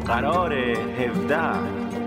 قرار 17.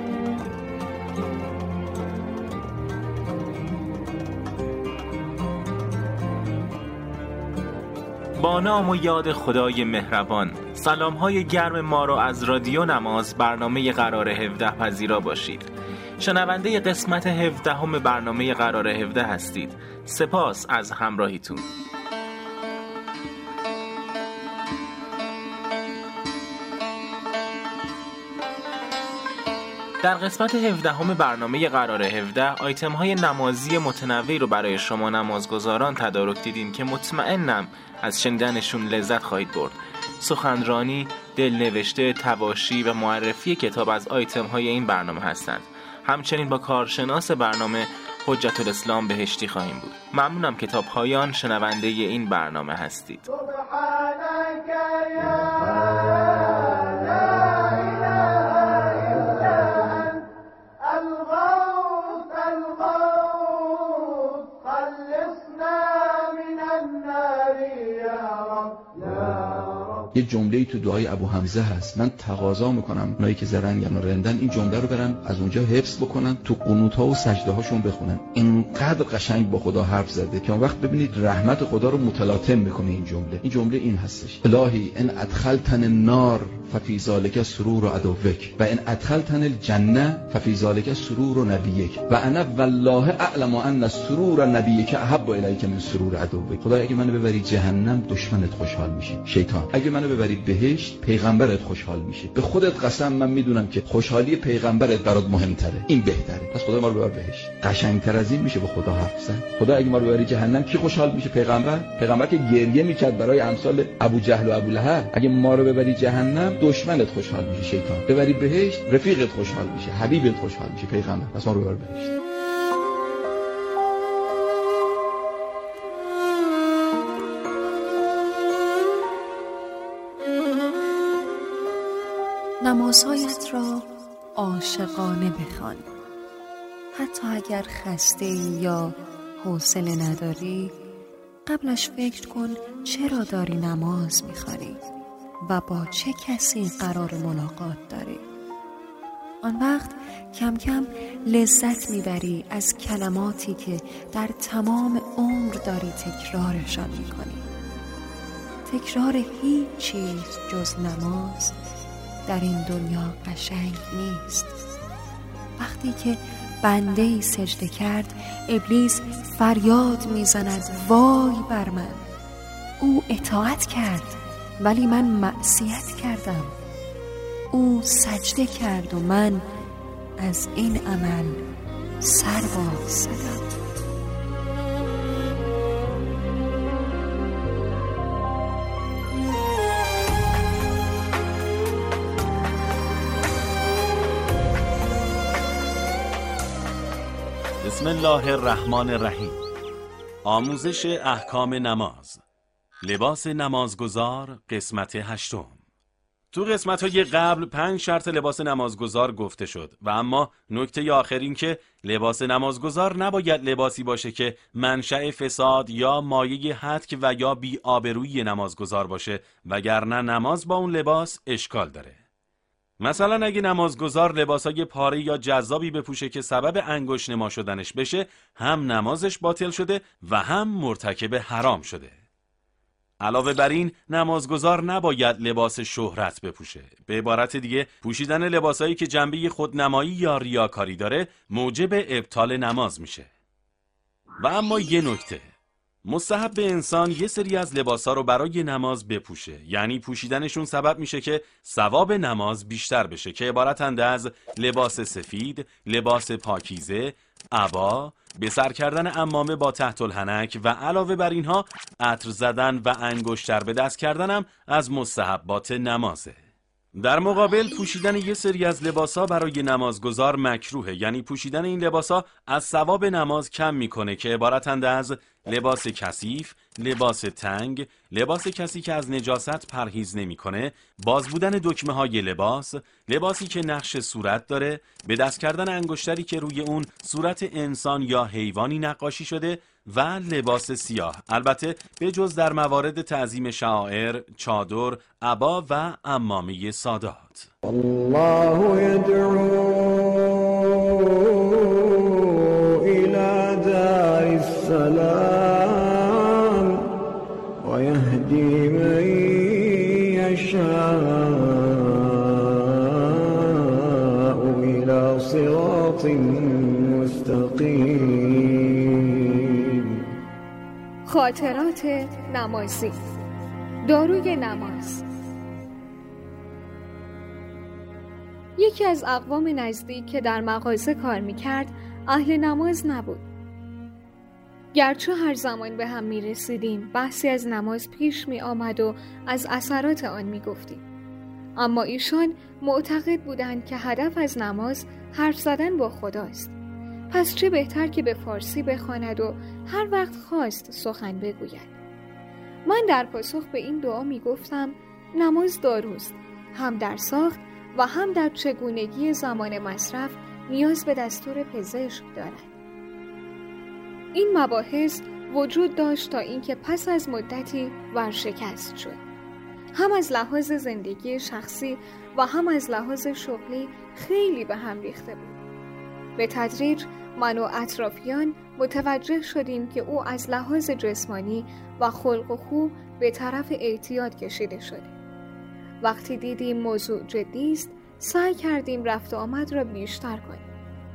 با نام و یاد خدای مهربان، سلام‌های گرم ما را از رادیو نماز برنامه قرار 17 پذیرا باشید. شنونده قسمت 17 برنامه قرار 17 هستید. سپاس از همراهیتون. در قسمت 17 برنامه قرار 17 آیتم های نمازی متنوعی رو برای شما نمازگزاران تدارک دیدیم که مطمئنم از شنیدنشون لذت خواهید برد. سخنرانی، دلنوشته، تواشی و معرفی کتاب از آیتم های این برنامه هستند. همچنین با کارشناس برنامه حجت الاسلام بهشتی خواهیم بود. ممنونم کتاب پایان شنونده این برنامه هستید. یه جمله‌ای تو دعای ابو حمزه هست، من تقاضا میکنم اونایی که زرنگن و رندن این جمله رو برن از اونجا حفظ بکنن، تو قنوت‌ها و سجده هاشون بخونن. اینقدر قشنگ با خدا حرف زده که اون وقت ببینید رحمت خدا رو متلاطم میکنه. این جمله این هستش: الهی ان ادخلتن النار ففی ذلک سرور عدوک و ان ادخلتن الجنه ففی ذلک سرور نبیک و انا والله اعلم ان سرور نبیک احب الیک من سرور عدوک. خدای اگه منو ببری جهنم دشمنت خوشحال میشه، شیطان. اگه منو ببری بهشت پیغمبرت خوشحال میشه. به خودت قسم من میدونم که خوشحالی پیغمبرت برات مهمتره، این بهتره. پس خدا ما رو ببر بهشت. قشنگتر از این میشه با خدا حرف زد. خدا اگه ما رو ببری جهنم کی خوشحال میشه؟ پیغمبر که گریه میکرد برای امثال ابو جهل و ابو لهب. اگه ما رو ببری جهنم دشمنت خوشحال میشه، شیطان. ببری بهشت رفیقت خوشحال میشه، حبیبت خوشحال میشه، پیغمبر. پس ما رو ببر بهشت. نمازهایت را عاشقانه بخوان. حتی اگر خسته یا حوصله نداری، قبلش فکر کن چرا داری نماز میخوانی و با چه کسی قرار ملاقات داری. آن وقت کم کم لذت میبری از کلماتی که در تمام عمر داری تکرارشان میکنی. تکرار هیچ چیز جز نماز در این دنیا قشنگ نیست. وقتی که بنده‌ای سجده کرد، ابلیس فریاد میزند وای بر من. او اطاعت کرد ولی من معصیت کردم. او سجده کرد و من از این عمل سر باز زدم. بسم الله الرحمن الرحیم. آموزش احکام نماز، لباس نمازگزار، قسمت 8. تو قسمت‌های قبل 5 شرط لباس نمازگزار گفته شد و اما نکته آخر این که لباس نمازگزار نباید لباسی باشه که منشأ فساد یا مایه هتک و یا بی‌آبرویی نمازگزار باشه، وگرنه نماز با اون لباس اشکال داره. مثلا اگه نمازگزار لباسای پاره یا جذابی بپوشه که سبب انگشت نما شدنش بشه، هم نمازش باطل شده و هم مرتکب حرام شده. علاوه بر این نمازگزار نباید لباس شهرت بپوشه. به عبارت دیگه پوشیدن لباسایی که جنبه خودنمایی یا ریاکاری داره موجب ابطال نماز میشه. و اما یه نکته، مستحب به انسان یه سری از لباسا رو برای نماز بپوشه، یعنی پوشیدنشون سبب میشه که ثواب نماز بیشتر بشه، که عبارتند از لباس سفید، لباس پاکیزه، عبا، به سر کردن عمامه با تحت الحنک و علاوه بر اینها عطر زدن و انگشتر به دست کردن هم از مستحبات نمازه. در مقابل پوشیدن یه سری از لباسا برای نمازگزار مکروهه، یعنی پوشیدن این لباسا از ثواب نماز کم میکنه، که عبارتند از لباس کثیف، لباس تنگ، لباس کسی که از نجاست پرهیز نمیکنه، باز بودن دکمه های لباس، لباسی که نقش صورت داره، به دست کردن انگشتری که روی اون صورت انسان یا حیوانی نقاشی شده و لباس سیاه، البته به جز در موارد تعظیم شعائر، چادر، عبا و عمامه سادات. الله يدعو إلى دار السلام ويهدي من يشاء إلى صراط مستقیم. خاطرات نمازی. داروی نماز. یکی از اقوام نزدیک که در مغازه کار میکرد اهل نماز نبود. گرچه هر زمان به هم میرسیدیم بحثی از نماز پیش می آمد و از اثرات آن می گفتیم. اما ایشان معتقد بودند که هدف از نماز حرف زدن با خداست. پس چه بهتر که به فارسی بخواند و هر وقت خواست سخن بگوید. من در پاسخ به این دعا می گفتم نماز داروست، هم در ساخت و هم در چگونگی زمان مصرف نیاز به دستور پزشک دارد. این مباحث وجود داشت تا اینکه پس از مدتی ورشکست شد. هم از لحاظ زندگی شخصی و هم از لحاظ شغلی خیلی به هم ریخته بود. به تدریج من و اطرافیان متوجه شدیم که او از لحاظ جسمانی و خلق و خو به طرف اعتیاد کشیده شده. وقتی دیدیم موضوع جدی است، سعی کردیم رفت و آمد را بیشتر کنیم.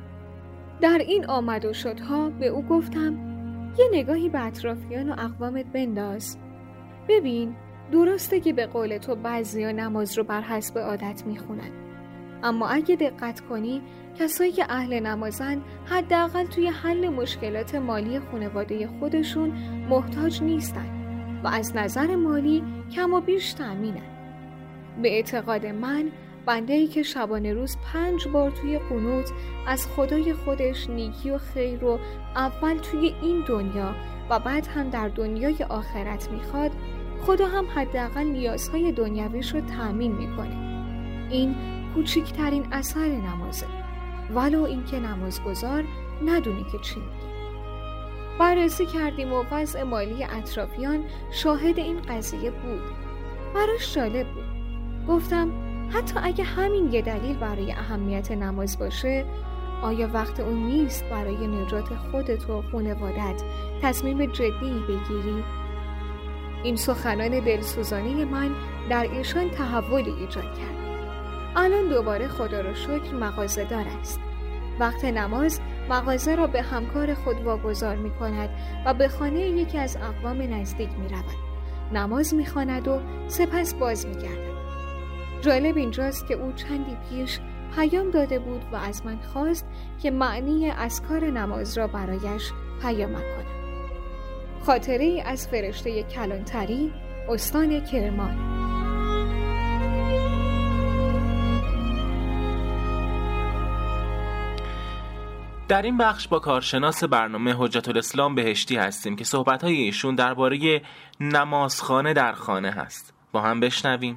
در این آمد و شدها به او گفتم یه نگاهی به اطرافیان و اقوامت بنداز. ببین درسته که به قول تو بعضیا نماز رو بر حسب عادت میخونن، اما اگه دقت کنی کسایی که اهل نمازن حداقل توی حل مشکلات مالی خانواده خودشون محتاج نیستن و از نظر مالی کم و بیش تأمینن. به اعتقاد من بنده‌ای که شبانه روز 5 بار توی قنوت از خدای خودش نیکی و خیر رو اول توی این دنیا و بعد هم در دنیای آخرت میخواد، خدا هم حداقل نیازهای دنیویش رو تأمین میکنه. این کوچکترین اثر نمازه، ولو اینکه نمازگزار ندونه که چی میگه. بررسی کردیم و وضع مالی اطرافیان شاهد این قضیه بود. براش جالب بود. گفتم حتی اگه همین یه دلیل برای اهمیت نماز باشه، آیا وقت اون نیست برای نجات خودت و خانوادت تصمیم جدی بگیری؟ این سخنان دلسوزانه من در ایشان تحولی ایجاد کرد. الان دوباره خدا رو شکر مغازه‌دار است. وقت نماز مغازه را به همکار خود واگذار می کند و به خانه یکی از اقوام نزدیک می رود. نماز می خواند و سپس باز می گردد. جالب اینجاست که او چندی پیش پیام داده بود و از من خواست که معنی اذکار نماز را برایش پیام کنم. خاطره ای از فرشته کلانتری، استان کرمان. در این بخش با کارشناس برنامه حجت الاسلام بهشتی هستیم که صحبت‌های ایشون درباره نمازخانه در خانه هست. با هم بشنویم.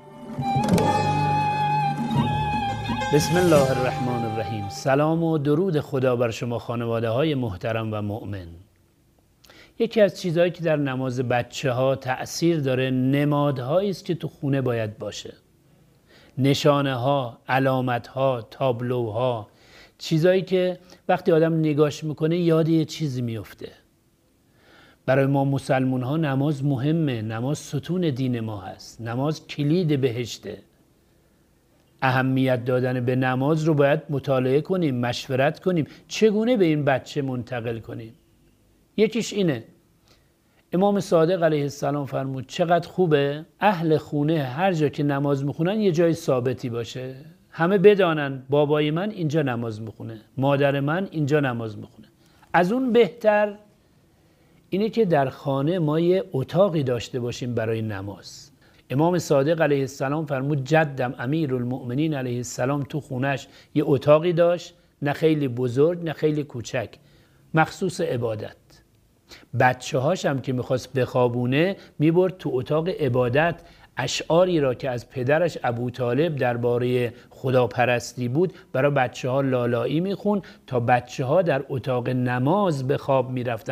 بسم الله الرحمن الرحیم. سلام و درود خدا بر شما خانواده های محترم و مؤمن. یکی از چیزهایی که در نماز بچه ها تأثیر داره نمادهایی است که تو خونه باید باشه. نشانه ها، علامت ها، تابلوها، چیزهایی که وقتی آدم نگاش میکنه یاد یه چیزی میفته. برای ما مسلمون ها نماز مهمه. نماز ستون دین ما هست. نماز کلید بهشته. اهمیت دادن به نماز رو باید مطالعه کنیم، مشورت کنیم چگونه به این بچه منتقل کنیم. یکیش اینه، امام صادق علیه السلام فرمود چقدر خوبه اهل خونه هر جا که نماز میخونن یه جای ثابتی باشه، همه بدانن بابای من اینجا نماز میخونه، مادر من اینجا نماز میخونه. از اون بهتر اینه که در خانه ما یه اتاقی داشته باشیم برای نماز. امام صادق علیه السلام فرمود جدم امیرالمؤمنین علیه السلام تو خونش یه اتاقی داشت، نه خیلی بزرگ نه خیلی کوچک، مخصوص عبادت. بچه هاش هم که میخواست بخوابونه میبرد تو اتاق عبادت، اشعاری را که از پدرش ابوطالب درباره خداپرستی بود برای بچه ها لالایی میخون تا بچه ها در اتاق نماز به خواب میرفتن.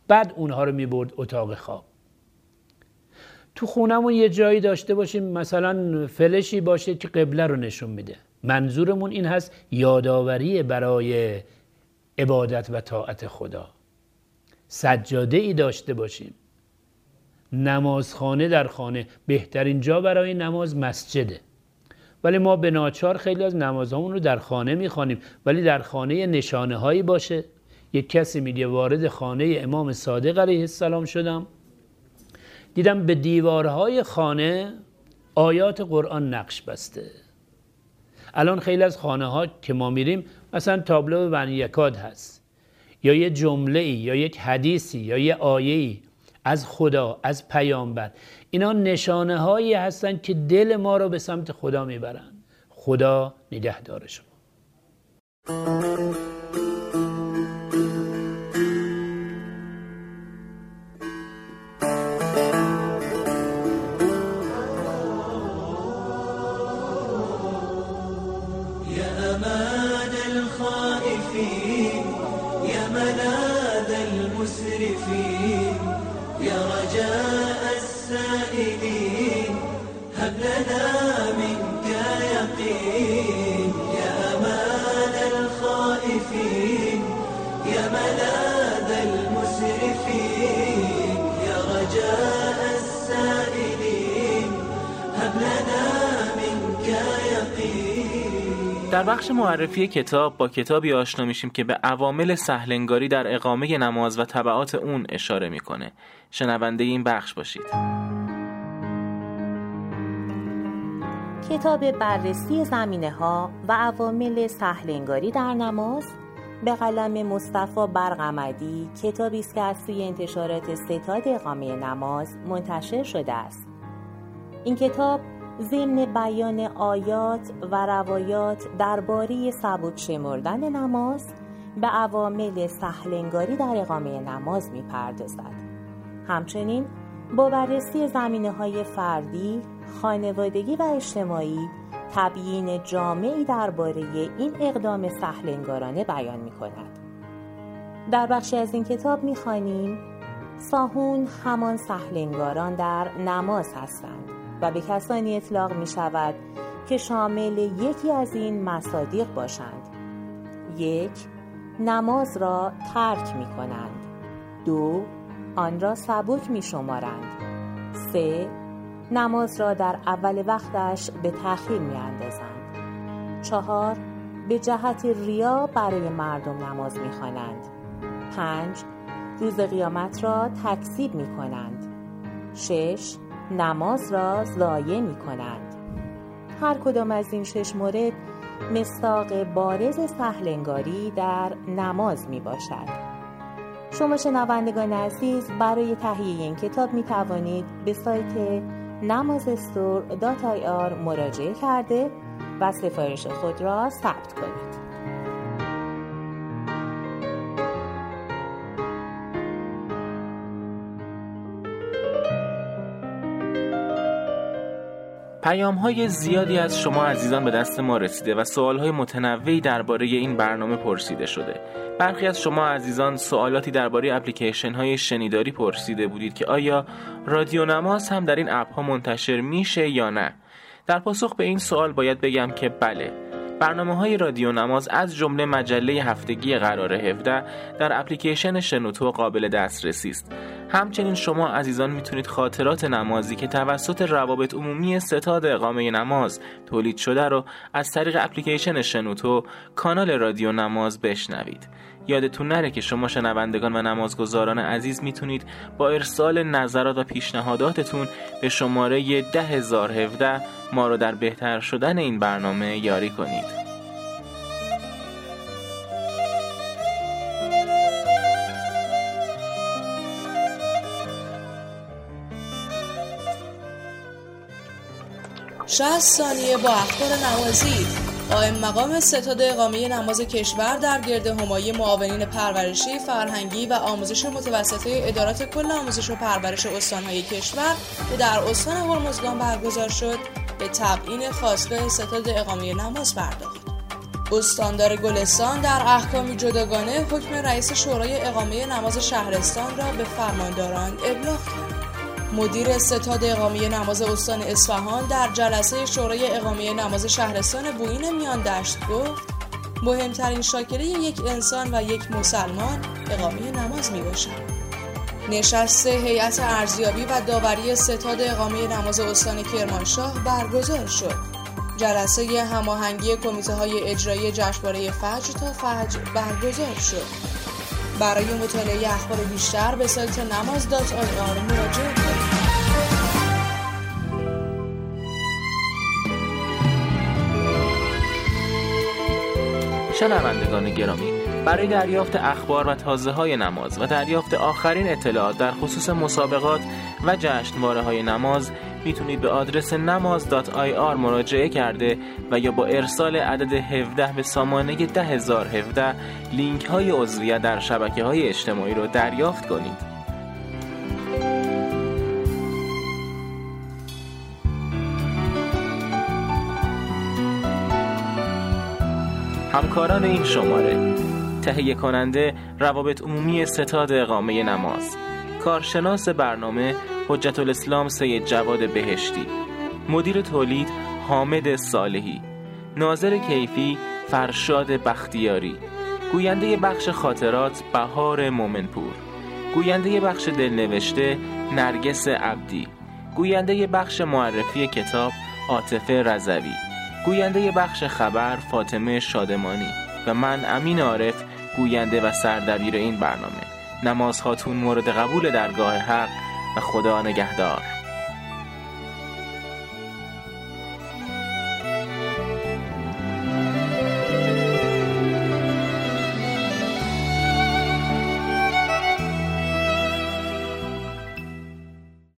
بعد اونها رو میبرد اتاق خواب. تو خونمون یه جایی داشته باشیم مثلا فلشی باشه که قبله رو نشون میده. منظورمون این هست یادآوری برای عبادت و طاعت خدا. سجاده ای داشته باشیم. نمازخانه در خانه، بهترین جا برای نماز مسجده، ولی ما به ناچار خیلی از نمازهامون رو در خانه میخوانیم، ولی در خانه نشانه هایی باشه. یک کسی میگه وارد خانه امام صادق علیه السلام شدم، دیدم به دیوارهای خانه آیات قرآن نقش بسته. الان خیلی از خانه ها که ما میریم مثلا تابلو بنی یکاد هست، یا یه جمله ای یا یک حدیثی یا یه آیه‌ای از خدا، از پیامبر. اینا نشانه هایی هستن که دل ما رو به سمت خدا میبرن. خدا نگهدار شما. در بخش معرفی کتاب با کتابی آشنا میشیم که به عوامل سهل‌انگاری در اقامه نماز و تبعات اون اشاره میکنه. شنونده این بخش باشید. کتاب بررسی زمینه‌ها و عوامل سهل‌انگاری در نماز به قلم مصطفی برقمدی، کتابی است که از سوی انتشارات ستاد اقامه نماز منتشر شده است. این کتاب ضمن بیان آیات و روایات درباره سبک شمردن نماز به عوامل سهل‌انگاری در اقامه نماز می‌پردازد. همچنین با بررسی زمینه‌های فردی، خانوادگی و اجتماعی تبیین جامعی درباره این اقدام سهل‌انگارانه بیان می‌کند. در بخشی از این کتاب می‌خوانیم صاحون همان سهل‌انگاران در نماز هستند و به کسانی اطلاق می شود که شامل یکی از این مصادیق باشند: 1. نماز را ترک می کنند. 2. آن را سبک می شمارند. 3. نماز را در اول وقتش به تأخیر می اندازند. 4. به جهت ریا برای مردم نماز می خوانند. 5. روز قیامت را تکذیب می کنند. 6. نماز را ضایع می کنند. هر کدام از این 6 مورد مصداق بارز سهل‌انگاری در نماز می باشد. شما شنوندگان عزیز برای تهیه این کتاب می توانید به سایت namazstore.ir مراجعه کرده و سفارش خود را ثبت کنید. پیام‌های زیادی از شما عزیزان به دست ما رسیده و سوال‌های متنوعی درباره این برنامه پرسیده شده. برخی از شما عزیزان سوالاتی درباره اپلیکیشن‌های شنیداری پرسیده بودید که آیا رادیو نماز هم در این اپ‌ها منتشر میشه یا نه؟ در پاسخ به این سوال باید بگم که بله. برنامه‌های رادیو نماز از جمله مجله هفتگی قرار 17 در اپلیکیشن شنوتو قابل دسترسی است. همچنین شما عزیزان میتونید خاطرات نمازی که توسط روابط عمومی ستاد اقامه نماز تولید شده رو از طریق اپلیکیشن شنوتو کانال رادیو نماز بشنوید. یادتون نره که شما شنوندگان و نمازگزاران عزیز میتونید با ارسال نظرات و پیشنهاداتتون به شماره 10017 ما رو در بهتر شدن این برنامه یاری کنید. شصت ثانیه با اخبار نمازی. قائم مقام ستاد اقامه نماز کشور در گرد همایی معاونین پرورشی، فرهنگی و آموزش متوسطه ادارات کل آموزش و پرورش استان‌های کشور که در استان هرمزگان برگزار شد، به تبیین خاستگاه ستاد اقامه نماز پرداخت. استاندار گلستان در احکامی جداگانه حکم رئیس شورای اقامه نماز شهرستان را به فرمانداران ابلاغ کرد. مدیر ستاد اقامه نماز استان اصفهان در جلسه شورای اقامه نماز شهرستان بوئین میان دشت گفت مهمترین شاکله یک انسان و یک مسلمان اقامه نماز می باشد. نشست هیئت ارزیابی و داوری ستاد اقامه نماز استان کرمانشاه برگزار شد. جلسه هماهنگی کمیته‌های اجرایی جشنواره فجر تا فجر برگزار شد. برای مطالعه اخبار بیشتر به سایت namaz.ir مراجعه کنید. شنوندگان گرامی، برای دریافت اخبار و تازه‌های نماز و دریافت آخرین اطلاعات در خصوص مسابقات و جشنواره‌های نماز میتونید به آدرس namaz.ir مراجعه کرده و یا با ارسال عدد 17 به سامانه 10017 لینک‌های عضویت در شبکه‌های اجتماعی رو دریافت کنید. همکاران این شماره: تهیه کننده روابط عمومی ستاد اقامه نماز، کارشناس برنامه حجت الاسلام سید جواد بهشتی، مدیر تولید حامد صالحی، ناظر کیفی فرشاد بختیاری، گوینده بخش خاطرات بهار مومنپور، گوینده بخش دلنوشته نرگس عبدی، گوینده بخش معرفی کتاب عاطفه رضوی، گوینده بخش خبر فاطمه شادمانی و من امین عارف گوینده و سردبیر این برنامه. نماز خاتون مورد قبول درگاه حق و خدا نگهدار.